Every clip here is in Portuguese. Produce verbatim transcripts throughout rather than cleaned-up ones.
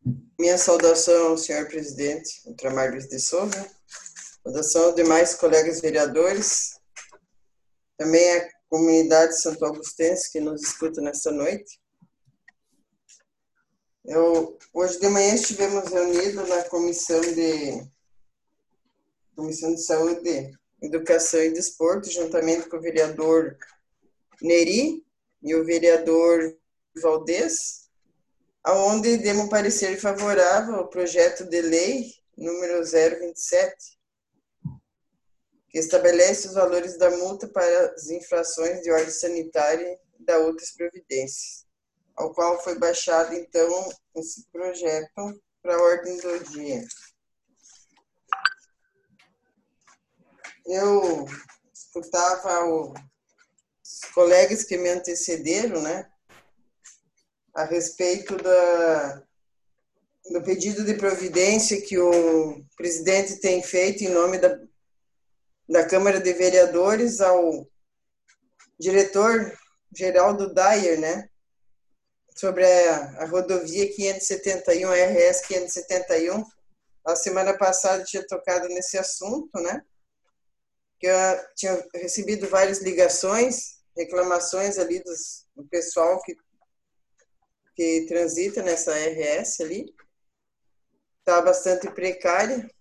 Minha saudação ao senhor presidente Ultramar Luiz de Souza, saudação aos demais colegas vereadores, também a comunidade santo augustense que nos escuta nesta noite. Eu, hoje de manhã estivemos reunidos na comissão de, comissão de Saúde, Educação e Desporto, juntamente com o vereador Neri e o vereador Valdez, aonde demos um parecer favorável ao projeto de lei número zero vinte e sete, que estabelece os valores da multa para as infrações de ordem sanitária e da outras providências, ao qual foi baixado, então, esse projeto para a ordem do dia. Eu escutava os colegas que me antecederam, né, a respeito da, do pedido de providência que o presidente tem feito em nome da, da Câmara de Vereadores ao diretor-geral do Dyer, né, sobre a, a rodovia quinhentos e setenta e um, a R S quinhentos e setenta e um. A semana passada tinha tocado nesse assunto, né, que eu tinha recebido várias ligações, reclamações ali dos, do pessoal que que transita nessa R S ali, está bastante precária.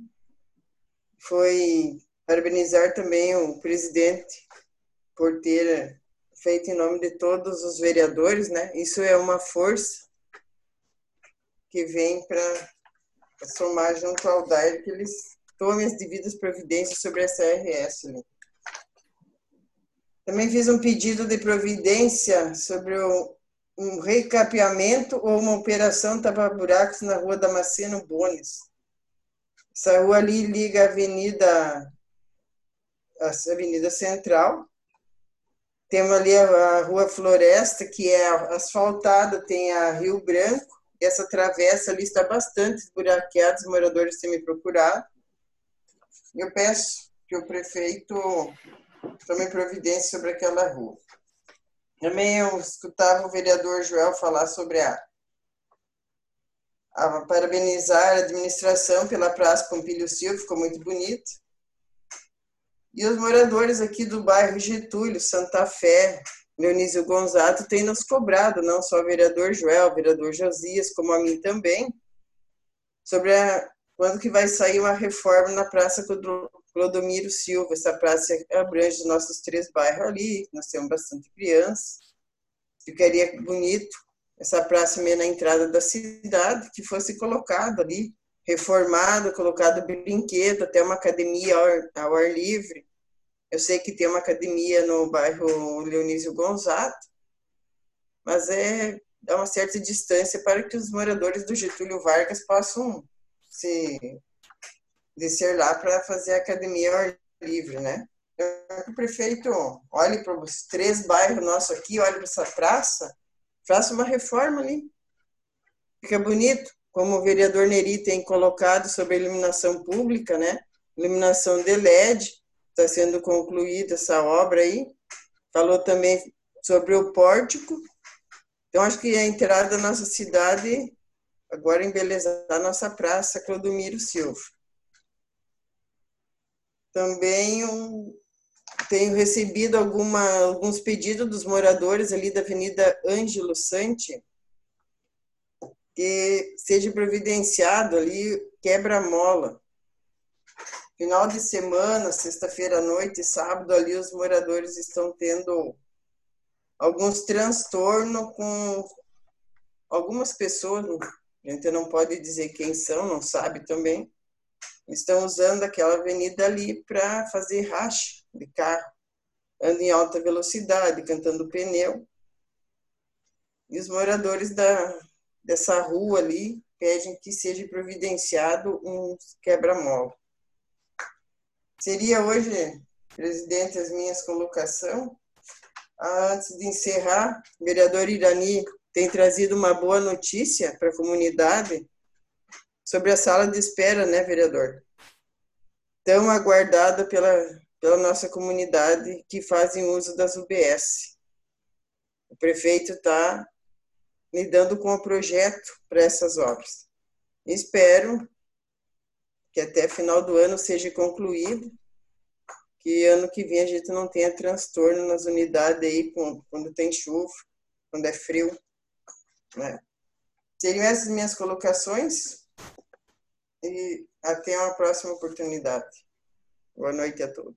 Foi parabenizar também o presidente por ter feito em nome de todos os vereadores, né? Isso é uma força que vem para somar junto ao D A I R, que eles tomem as devidas providências sobre essa R S ali. Também fiz um pedido de providência sobre o um recapeamento ou uma operação tapa-buracos na Rua Damasceno Bones. Essa rua ali liga a Avenida, a Avenida Central. Temos ali a, a Rua Floresta, que é asfaltada, tem a Rio Branco. Essa travessa ali está bastante esburaqueada, os moradores têm me procurado. Eu peço que o prefeito tome providência sobre aquela rua. Também eu escutava o vereador Joel falar sobre a, a parabenizar a administração pela Praça Pompílio Silva, ficou muito bonito. E os moradores aqui do bairro Getúlio, Santa Fé, Leonísio Gonzato, têm nos cobrado, não só o vereador Joel, o vereador Josias, como a mim também, sobre a, quando que vai sair uma reforma na Praça Clodomiro Silva. Essa praça abrange os nossos três bairros ali, nós temos bastante criança. Ficaria bonito essa praça meio na entrada da cidade, que fosse colocado ali, reformado, colocado brinquedo, até uma academia ao ar, ao ar livre. Eu sei que tem uma academia no bairro Leonísio Gonzato, mas é dá uma certa distância para que os moradores do Getúlio Vargas possam se descer lá para fazer a academia ao ar livre, né? Que o prefeito olhe para os três bairros nossos aqui, olhe para essa praça, faça uma reforma ali. Fica bonito, como o vereador Neri tem colocado sobre a iluminação pública, né? Iluminação de L E D, está sendo concluída essa obra aí. Falou também sobre o pórtico. Então, acho que a entrada da nossa cidade agora embelezar a nossa praça Clodomiro Silva. Também um, tenho recebido alguma, alguns pedidos dos moradores ali da Avenida Ângelo Santi, que seja providenciado ali quebra-mola. Final de semana, sexta-feira à noite, sábado, ali os moradores estão tendo alguns transtornos com algumas pessoas, a gente não pode dizer quem são, não sabe também, estão usando aquela avenida ali para fazer racha de carro, andando em alta velocidade, cantando pneu. E os moradores da, dessa rua ali pedem que seja providenciado um quebra-mola. Seria hoje, presidente, as minhas colocações. Antes de encerrar, o vereador Irani tem trazido uma boa notícia para a comunidade sobre a sala de espera, né, vereador? Tão aguardada pela, pela nossa comunidade que fazem uso das U B S. O prefeito está lidando com o projeto para essas obras. Espero que até final do ano seja concluído, que ano que vem a gente não tenha transtorno nas unidades aí com, quando tem chuva, quando é frio, né? Seriam essas minhas colocações e até uma próxima oportunidade. Boa noite a todos.